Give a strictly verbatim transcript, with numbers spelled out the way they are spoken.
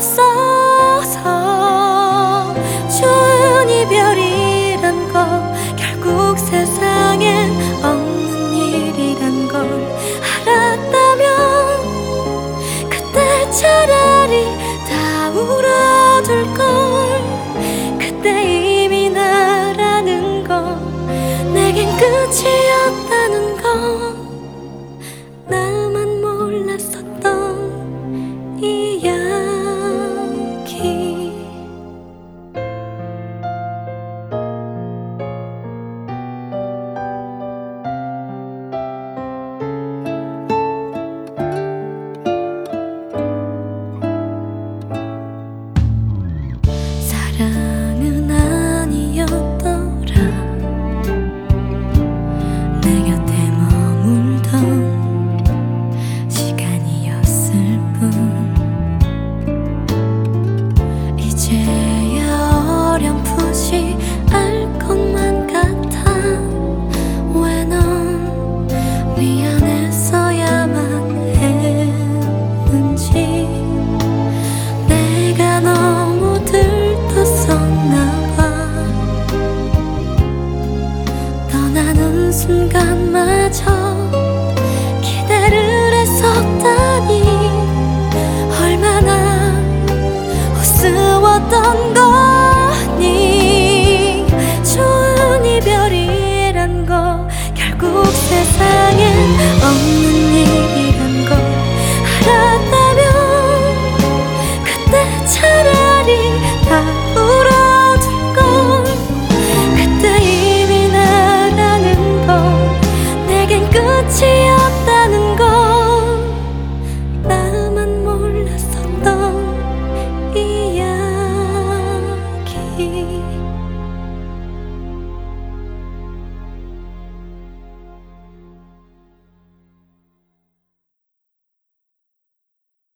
없어서 좋은 이별이란 거 결국 세상엔 없는 일이란 걸 알았다면 그때 차라리 다 울어둘걸. 그때 이미 나라는 건 내겐 끝이었다는 건 나만 몰랐었던 이야기. 사랑은 아니었더라. 내 곁에 머물던 시간이었을 뿐. 이제야 어렴풋이 알 것만 같아. 왜 넌 미안했어야만 했는지. 내가 너무 들떴었나봐. 떠나는 순간마저 기대를 했었다니 얼마나 우스웠던 거니. 좋은 이별이란 거 결국 세상엔 없는 일이란 걸 알았다면 그때 차라리 다 울어둘걸. 그때 이미 나라는 건 내겐 끝이야.